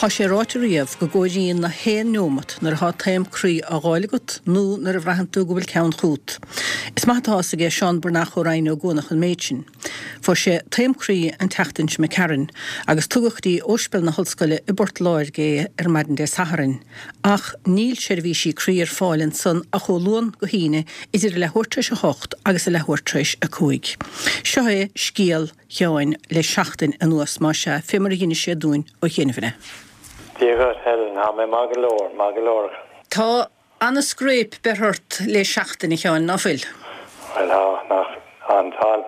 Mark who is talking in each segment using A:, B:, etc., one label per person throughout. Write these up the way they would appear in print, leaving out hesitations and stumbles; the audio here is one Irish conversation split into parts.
A: Tá sé ráitiríomh go ggóidíon na héan neomat nar há taim crí a gáiligat nó nar a bhreahan tú go bhfuil ceann chuút. Is maitá a gé Seán Burnach ó Ryan ó Gónach an méidsin. Fór sé taim crí an teachtaint me cearan, agus tugachtaí óspel na hallscoile i bort láir gé ar maidin dé Saharin. Ach níl seirbhísí crí ar fáilinn san a cholún go híine idir lehuirtreis a 8 agus a lehuirtreis a 5. Seo é scíal cheáin le 7 an nuas má se fémar a dhéine sé dúin ó chéanamhine.
B: Dígad helen ha me magalor.
A: Tá anna scrape berhurt le 7 i cheáin náfuil.
B: Well nach antal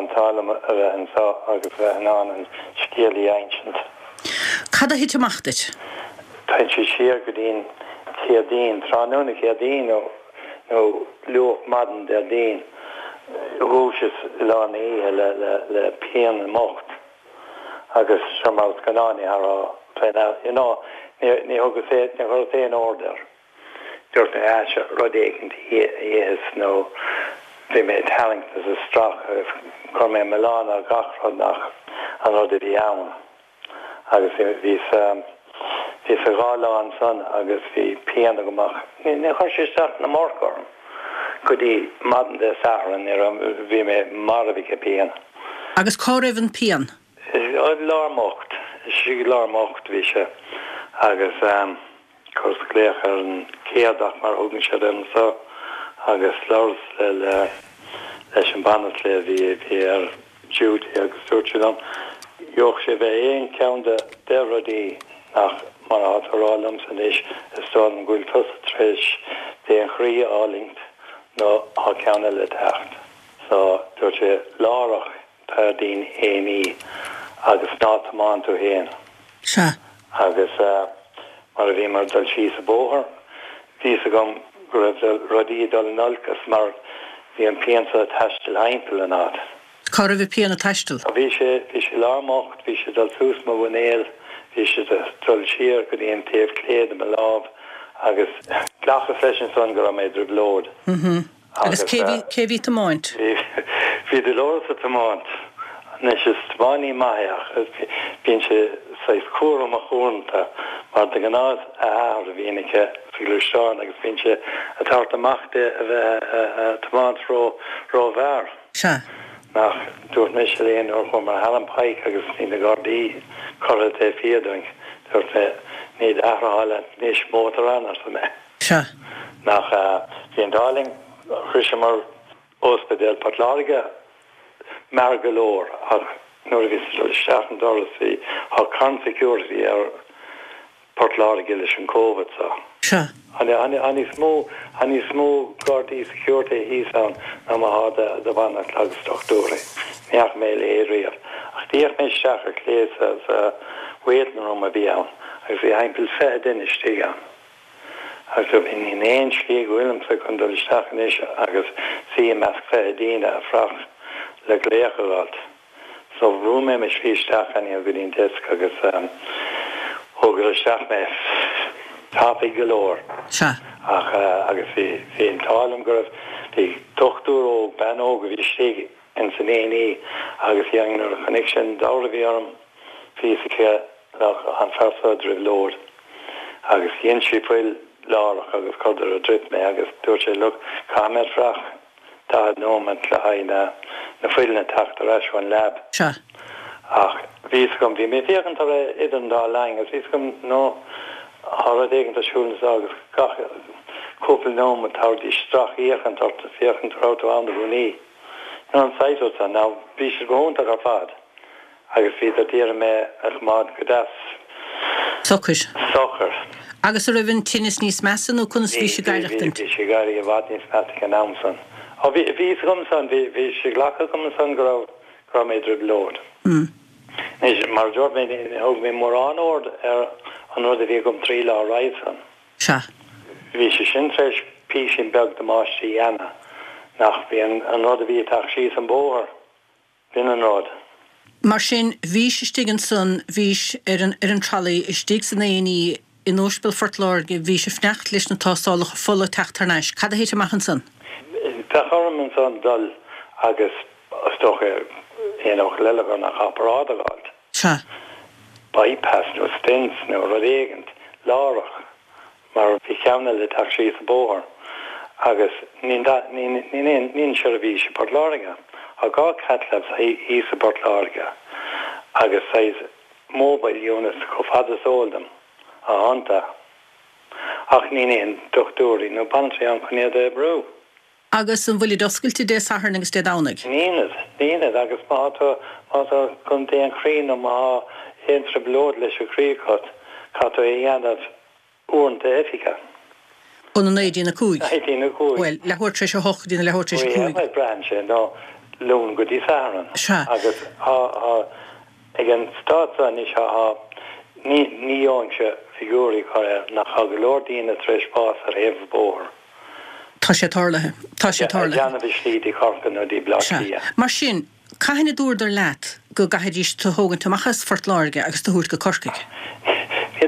B: an so agus an scéalaí ancient.
A: Cad a hit amachtait?
B: Tá sé siar go dtíon chéadín tránúna chéadín nó luach madan de dín rúsis lánaí le pean an mocht agus semát ganáni ará ní agus é order dúirt na eise rodéigent is nó bhí mé talent as a strach chu mé Milán a gachrod nach an rud bhí ann agus bhí sa gála an san agus bhí pean gomach ní chuir sé start na mórcorm go dtí madan de Saharan bhí mé mar a bhí pean.
A: Agus cá raibh an pean?
B: Lármocht sí lármocht bhí se agus chus léach ar an céadach mar thugann sé den so agus lás leis an banat le bhí ar Jude agus dúirte an joch sé bheith éon ceann de rodí nach mar átarrálam san is stáil an gúil tusa tréis dé an chrí álingt nó á ceanna le techt. So dúirte lárach tá dín éí agus nátamán tú héan.
A: Se.
B: Agus mar a bhí mar dal síos a bóthar, bhí a gom go raibh rodí dal nolkas mar bhí an peansa taistil heimpel an áit.
A: Cá raibh pean a taistil?
B: Bhí sé lármocht, bhí sé dal tús má bhnéil, bhí sé dal siar go dtíon taobh cléad am láb agus ghlacha freisin son go raibh mé driblód.
A: Agus cé bhí tamáint?
B: Bhí de lóras a tamáint. Nes is tváni maiach, bín sé seis cuarum a chórnta, mar de gnád a áhar a bhínike figurústeán, agus bín sé a tart amachta a bheith tamánt ró bhar.
A: Se.
B: Nach dúirt mé sé léon or chum mar halam paik agus ní na gardí chorra é fiadung, dúirt mé níd ahraáile níos mótar an ar sa mé.
A: Se.
B: Nach bhíon dáling, chrysa mar ospedéal Portláriga, mar galore ach nuair a bhí seaachan doras bhí ach can security ar Portláriga leis an COVID sa.
A: Se.
B: Ani smó guardí security hís an na má háda de bhana agus dochtúra. Neach mé le éiriad. Ach díach mé seachar cléas as wéitna rom a bhí an. Agus bhí heimpel fé duine stig an. Agus bhí in éon slí Williams a chun dul seachan is agus CMS fé díine a frach le gléachát. So rúme me slíisteach an go dtíon desk agus ógur isteach me tapig galore.
A: Se.
B: Ach agus bhí an tálam go raibh bhí tochtúr ó ben ó go bhí stig in san éí agus bhí an a connection dála bhí arm físice an fersa driblód. Agus dhéon si fuil lárach agus codar a drip me agus dúirt sé lu cámer frach tá nóment le haine na fuilna tacht a reisú an lab.
A: Se.
B: Ach, vís gom bhí mé dhégan tar idan dá lein, agus vís gom nó har dhégan tar siúlnas agus cúpil nóma tar dí strach íchan tar ta féchan tar áta an rúní. Nó an saitó sa, ná bhí sé gónta ar fad. Agus bhí a díra mé ach mád go das.
A: Sochar.
B: Sochar.
A: Agus a raibh tinnis níos mesan ó chunas bhí sé gaiireachtant?
B: Bhí sé gairí a bhd níos measa an amsan. Bhí gom san, bhí sé ghlacha gom san go raibh mé driblód. Mar George mé hog mé mór anord an rud a bhí gom 3 lá raidsan.
A: Se.
B: Bhí sé sin treis pí sin beg de máistí ana nach bhí an rud a bhí taach síos an bóthar bin an rud.
A: Mar sin bhí sé stigan san bhís ar an tralaí is stig san éí in óspel Fortláirge bhí sé fnecht leis na tásálacha fola teachtarnéis. Cad a héit amachchan san?
B: Tá chum an san dul agus stocha éoch leile nach apparádagáil.
A: Se.
B: bypass nó stents nó rodegent lárach mar bhí ceanna le tacht sí sa bóthar agus nín se a bhí se Port Láirge a gá catlabs í sa Port Láirge agus sais mobile units go fadas óldam a hanta ach níon dochtúí nó bantri an chunéad é brú.
A: Agus an bhfuil doscailte dé sahar agus dé dánig?
B: Níad agus má chun déan chrín ó má héintre blód leis a chríchat catú é dhéanamh uanta efika.
A: On an 19
B: cúig.
A: Well, lehuir tre se hoch dína lehuir tre se cúig.
B: Well, branche nó lún go dí saran. Agus ag an státa ní se ní ónse figúrí chuir nach cha golódína treis pás ar éh bór.
A: Tá sé tarlathe.
B: Janna bhí slídí corcan ó dí blaí.
A: Mar sin, caihinna dúirdar leat go gaithidís tú hógan tamachas Fort Láirge agus tú húirt go corcaig?
B: Hí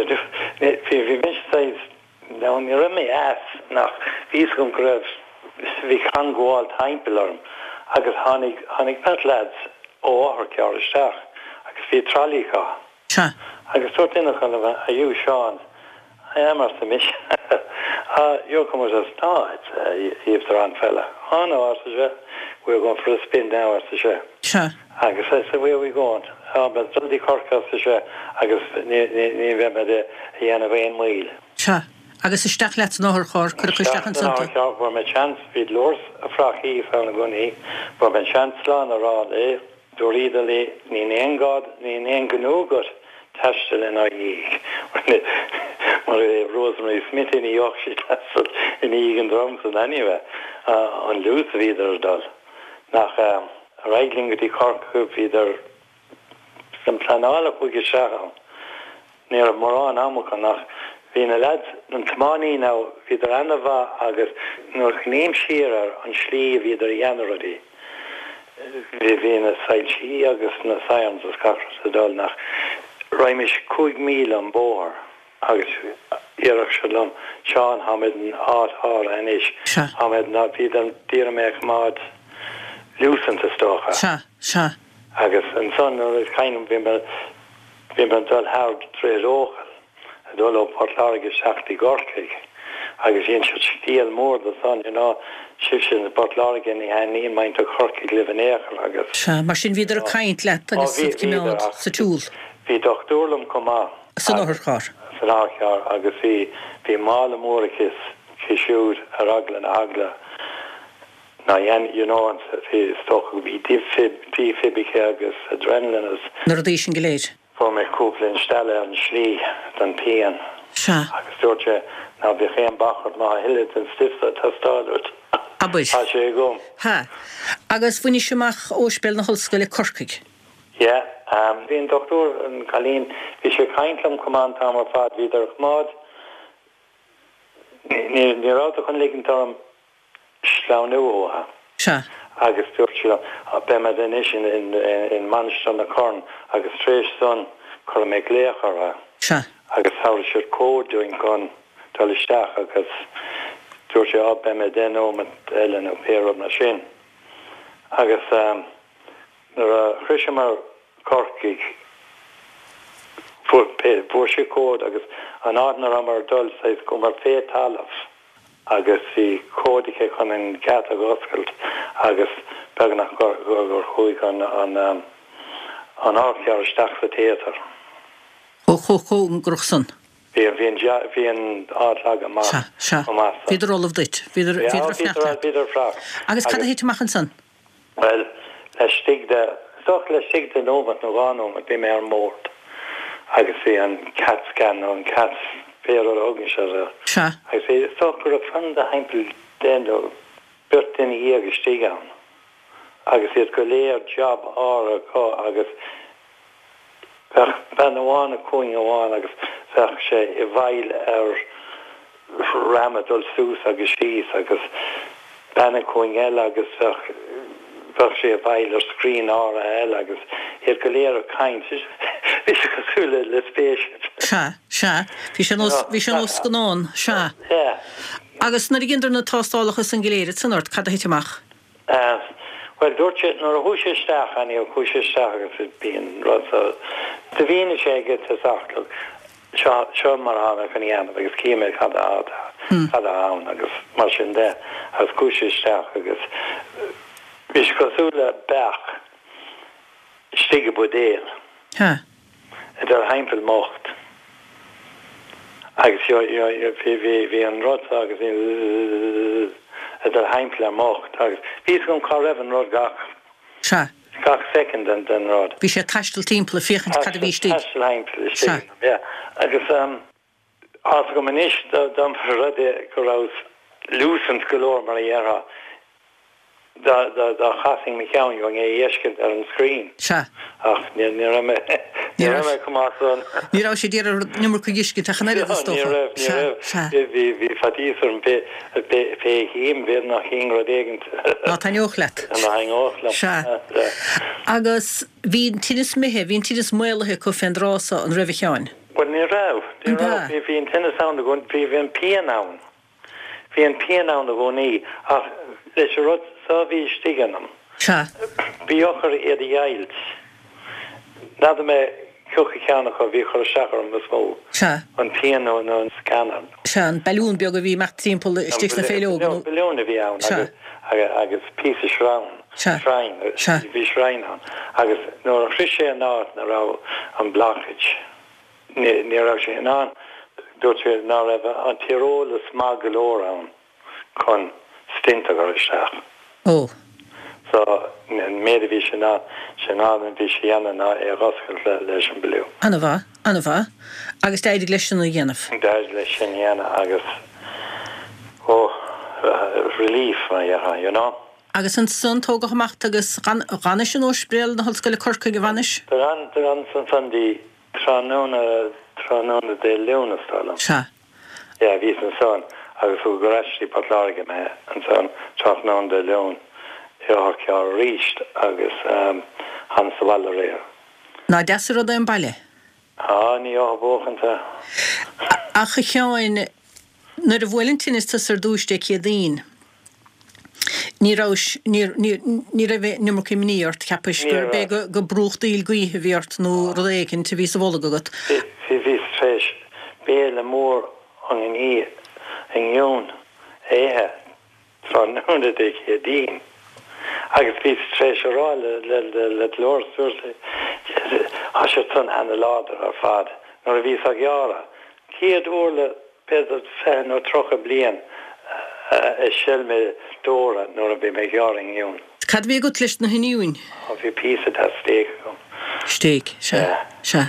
B: mis sais ná ní rimi as nach vís gom gribh bhí can gháil taimpelorm agus hánig pet lads ó áthar ceiristeach agus bhí tralíá. Agus tuair duine chun a dú seán mar sa mis you're coming to start if they're on fella on we're going for a spin now as the agus I said where are we going but the corcas agus ní bheith de dhéana bhéon míl
A: agus isteach leat nóthir chóir chu chuisteach an santa
B: bhar me chance vid lors a frachí fan goni bhar me chance lá a rá dorídalí ní éongád ní éon gnúgad tastel in our yeek. Rosemary Smith in Yorkshire Castle in Egan drums and anyway on loose wieder dal. Nach Reigling die Cork wieder some planale geschaffen. Near Moran Amoka nach Wien lad and Tmani now wieder Anava agus nur neem shearer on Schlee wieder January. Wien a Sailchi agus na science of Carter dal nach Raimish 2,000 an bór agus iarach shalom Sean Hamid an áthar anish Hamid na bhí an dírameach mád lúsanta stocha agus an son is kind bhí man dul hard tréad óchal a dul ó Port Láirge seachtaí gorcaig agus íon se stíal mór the son sin na Port Láirge ní haní maint a chorcaig live an éachar agus
A: mar sin viidir a caint leat agus cimimiid sa túl.
B: Bhí dochtúlam comá
A: san áthar chár.
B: San áthar agus bhí mála mórachas cisiúd ar agla na agla na dhéan bhí stocha bhí dífibice agus adrenalin is
A: na rudéis sin goléid.
B: Fór mé cúpla stelle an slí den pean. Agus dúirte ná bhí chéan bachart má hiilead an stifsa tá stáilt.
A: Abuis.
B: Tá sé gom.
A: Agus bhuiní semach óspéil na hoscoile Corcaig.
B: Yeah, bhíon doctor an Calín bhí sé caintlam cumán tamar fad víidir chmád ní ráta chun ligin tarm sláánúóha agus tuirte a bema denis in Manchester na Corn agus tréis son chur méid léachara agus háir siir códúin chun talisteach agus tuirte a bema denó mat eilen ó pérob na sin agus nar a chrisimar Corcaig fuair sé cód agus an ádanar amar dul sais go mar fé talamh agus bhí códice chun an gata goscailt agus beagnach gur chuig an ácear isteach sa téatar.
A: Cho an gruchsan.
B: Bhíon ádlag am más.
A: Bhíidir olah dit. Bhíidir
B: frach.
A: Agus cad a héiteach an san?
B: Well, le sigte nómat nó gánóm a bhí mé ar mórt agus bhí an cat scan ó an cat féar agin se agus é sogur a fan a heimpel den ó burtin í agus stíán agus iad go léir job ára có agus ben amháin a cúing amháin agus fech sé I bhail ar ramadul sús agus síos agus ben a cúing eile agus fech sé bhail ar scrín ára eile agus iad go léir a caint is go súla le spéisiid.
A: Bhí sé os gnáin agus nar ginnar na tástálacha san giléad san ort cad a héiteach?
B: Well dúirte nar a thuise isteach aní ó chúise isteach agus bíon rud De bhíonn sé go tasachtal seo mar hána fan dhéanamh agus cíime cad ann agus mar sin de as cúisisteach agus bhís cosúla beach stige budéal. Idir heimpel mocht. Agus hí an rod agus idir heimpel mocht. Agus bhís gon cá raibh an rod gach second den rod.
A: Bhí sé taistil timppla fichant cad a bhí stig.
B: Taistil heimpel stig. Agus as go manis dam rudde go raibh lúsant golóir mar a dhéartha. Da chasing me ceann go éiscint ar an screen. Ach, ní raibh cumáson.
A: Ní raibh sé díar numar chu iscint a chanéile a stofa.
B: Bhí fatíos ar an pe híim bhéad nach chin rodégant.
A: Ná tá neochlet. Agus bhín tinnis mithe, bhín tinnis muilethe go fendrása an raibh cheáin.
B: Well, ní raibh. Bhín tinnis an a gún bhí an pianán. Bhí an pianán a gúnaí ach leis a rud sa bhí stiganam. Bhí ochar iad ailt. Nada me cúcha ceannach a bhí chur seachar an mó. An piano nó an scanner.
A: An balún beag a bhí meach timppla stig na féileoga.
B: Balún a bhí ann agus pí a shrine. Bhí shrine an. Agus nó an chris sé an áit na rá an blachid. Ní rá sé an an dúirt sé ná raibh an tíróla smá golóir ann chun stinta go isteach. So, méad bhí sin ná an bhí sé dhéanana rascail leis an bliú.
A: Anna bha. Agus d'aidir leis sin na dhéanamh.
B: D'aidir leis sin dhéana agus relief you know.
A: Agus an son tóga chamacht agus ranne sin ósbréal na hallscoile Corcaigh go bhanis?
B: Dar an san dí tránóna de leúna stálam. Ja, ví an son agus go raistí patláige me an son tránóna de leún. Har cear ríist agus han sa bhile réir.
A: Ná deasar rud an baile?
B: Ní bóchanta.
A: A chu cheáin nar a bhfuilinn tinnis ar dúiste cé daon. Ní raibh nimar cimníart ceapis gur be go brúchtaíl gaotha bhíart nó rud éigin te bhí sa bhla agat.
B: Bhí tréis béle mór an in í an gún éthe tránóna de cé daon. Agus bhí tréis rá le lór suirsa se tun hena láidir ar fad nó a bhí a geara. Céad úrla beidir fé nó trocha blian is silme dóra nó a bhí mé gearing dún.
A: Cad bhí go leis na hiniuin?
B: A bhí písa tá stéig gom.
A: Stéig, se.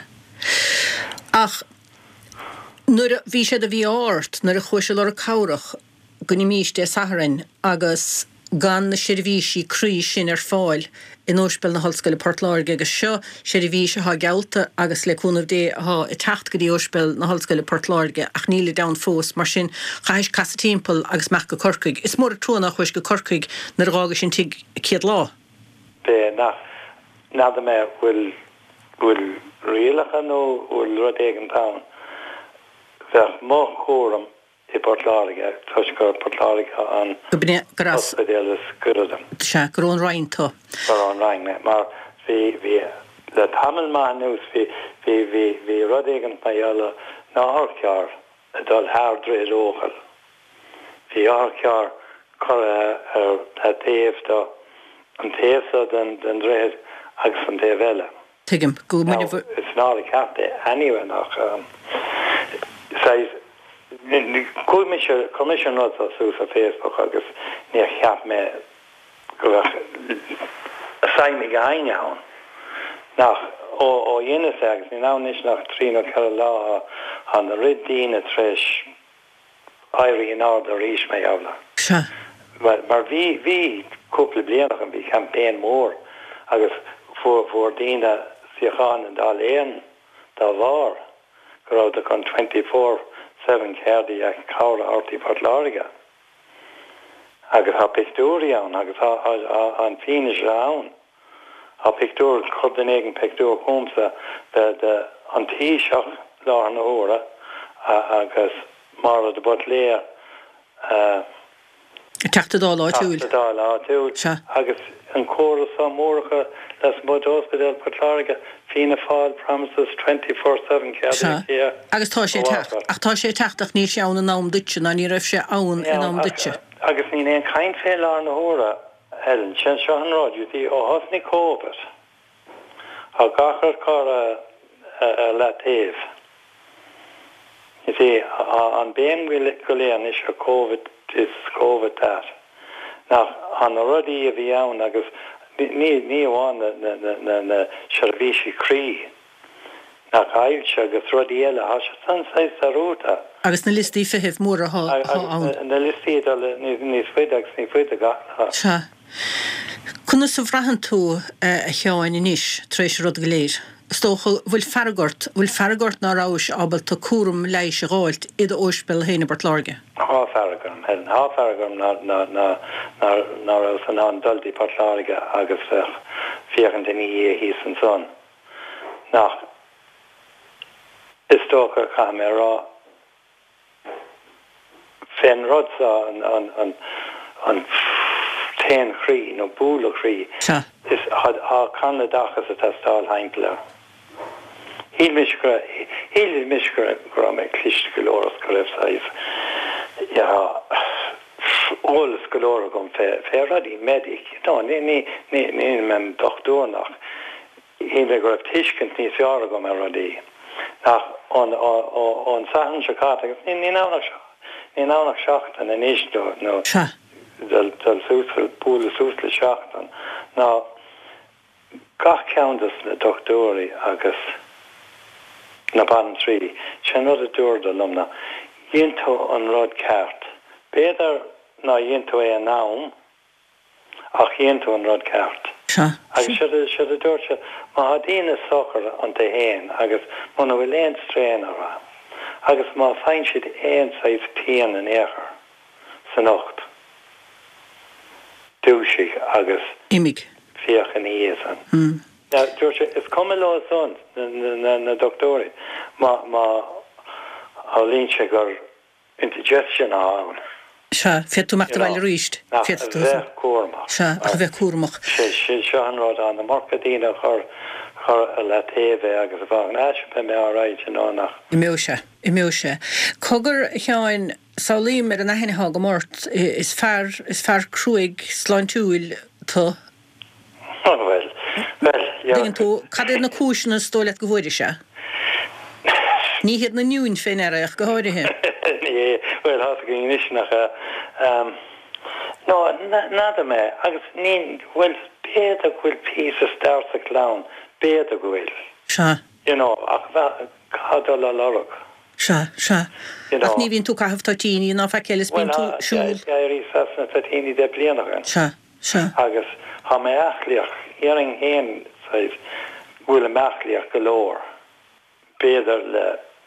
A: Ach, nuair bhí sé a bhí áirt nar a chuise le a cabhrach go ní míiste saharin agus gan na sirvíisi crí sin fáil in óspel na hallscoile Portláirge agus seo sirvíisi ha gelta agus le cúnamh dé ha i tacht go dí óspel na hallscoile Portláirge ach níle da fós mar sin chais casa timppel agus meach go Corcaigh. Is mór a trúna chuis go Corcaigh nar rága sin tig céad lá?
B: Bé nada me bhfuil rialach nó bhfuil rud éigen tán. Bheith má chóram I Portláirge, tuisgur Portláirge an hospedélas gurðum.
A: Se, gur ón rain to.
B: Gur ón rain, mar vi le tamil ma nús vi rudégan na jala na harcear a dal hárdre róchal. Vi harcear cor a téf da an téfsa den dréir agus an téfelle.
A: Tigim, go muni...
B: It's not a capte anyway nach says commission notes a Facebook agus ní cheap me go assign me gain now nach o dhéine agus ní ná níos nach trína ce lá an na ridín a treis airí in áda ríis me jabla. Mar vi couple blianach an vi campaign mór agus voor dína siachan an dal éan da var go de kon 24/7 ceirdi ag cabhra ortaí Portláirge. Agus ha pictúri an agus an fínis an. Ha pictúr chud den éigen pictúr chumsa de an tíiseach lá na óra agus mar de bot léir
A: Teachta dá lá túil.
B: Agus an chorus amórcha las mod hospital Portlarga Fina Fall promises 24/7 care.
A: Agus tá sé teach ní seán an nám dute na ní raibh sé ann in nám dute.
B: Agus ní éon caiin féile ar na hóra Helen sin seo an ráidútaí ó hosnig COVID a gachar cara le taobh. You see, an béim go léan is a COVID is COVID that. Now, an already a bhí ann agus ní bháin na servisi crí. Na caiilse agus rudí eile a se san sais a rúta.
A: Agus na listí fihih mór
B: ann. Na listí níos fuideach ní fuide gach.
A: Se. Cúna sa bhrahan tú a cheáin inis tréis rud go léir. Stocha bhfuil fergort ná rás abal tá cuaram leis a gáilt iad óspel héna Portlarga.
B: Há fergam ná rás an an dultaí Portlarga agus fiochan den í hí san son. Nach is stocha cha mé rá féin rodsa an ten chrí nó búla chrí is há canna dachas a testáil heimpla. Híl misgur gra me cliste golóras go raibh saibh. Ja, ólas golóra gom fé radí medic. No, ní mem dochtúnach. Híl me go raibh tiiscint níos fearra gom a radí. Nach on sahan se cát agus ní nánach seachtan in éistú nó dal súsfil búla súsla seachtan. Ná gach ceantas na doctóri agus na ban trí sin rud a dúir do lumna dhéantú an rud ceart. Béidir ná dhéantú é an nám ach dhéantú an rud ceart. Agus si a dúir se má ha dína sochar an de héin agus muna bhfuil éon strain ará. Agus má féin siad éon saibh pean an éair san ocht. Dúisig agus
A: imig
B: fiochan íosan. Ja, George, is komme lá son na doctori má a línse gur indigestion an.
A: Se fiú mecht bhile ríist
B: cuamach.
A: Se a bheith cuamach.
B: Se anrád an na marcadína chur le taobh agus bhagan eisipe mé áráid an ánach.
A: I mé se. Cogur cheáin saolíim ar an aithneá go mórt is fear cruig sláintúil tá.
B: Well,
A: Dingin tú, cad na cúisina stólet go bhfuidir se? Ní héad na nniuin féin airach go háirithe?
B: Ní, well, has go inisnach no, nada me, agus ní, well, béad a bhfuil pís a stars a clown, béad a bhfuil.
A: Se.
B: You know, ach cadal a lorach.
A: Se. Ach ní bhíonn tú caithh tátíní ná feicelas bíonn tú siúil.
B: Gairí sasna tátíní de blianach.
A: Se.
B: Agus ha mé achliach, hearing héin says bhfuil meachliach golóir. Béidir le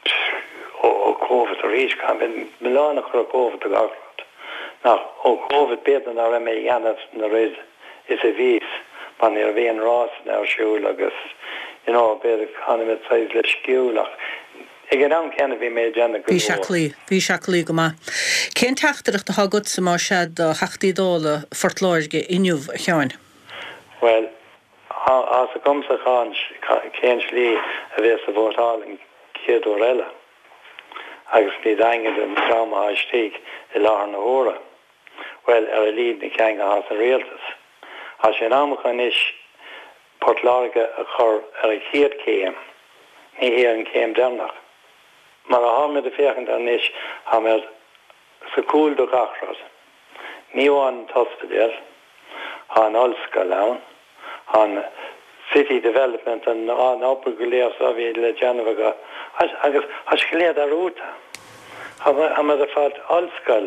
B: ó COVID a ríis can bin milánach ar COVID a garrod. Nach ó COVID béidir na mé dhéanamh na réid is a vís man ar bhíon rás na siúil agus béidir canimid says le sciúlach. Ig an cena bhí mé déanana go.
A: Bhí seaclí go má. Cén teachtarach de hagad sa má sead do heachtaí dála Fortlarga inniuh cheáin?
B: Well, as a gomsa cén slí a bheits a bhórtáling céadú eile. Agus ní daingad an trauma haistíigh I láthair na hóra. Well, ar a líd ní ceanga has an réaltas. Has sé námachan is Portlarga a chur ar a chéad céim. Ní hé an céim demnach. Mar a hámid a féchant an is ha méid sa cúil do gachrad. Ní bháin hospital, há an olsca lán, há city development an ápa go léas a bhí le Geneva agus has go léad a rúta. Ha méid a fad olscail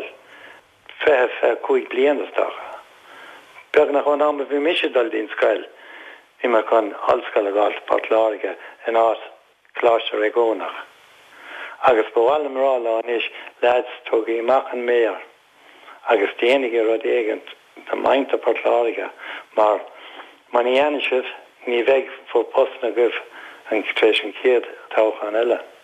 B: fe cúig blianastach. Beag nach an am bhí misidal dín scail, hí mar chun olscail a gáil Portlarga in áit cláiste regónach. Agus bhhailm rála an is leads tógaí machchan méar. Agus déanaige rud éigent de maint a Portlarga, mar ní anisih ní bheith fó postna goibh an tréis an céad táchan eile.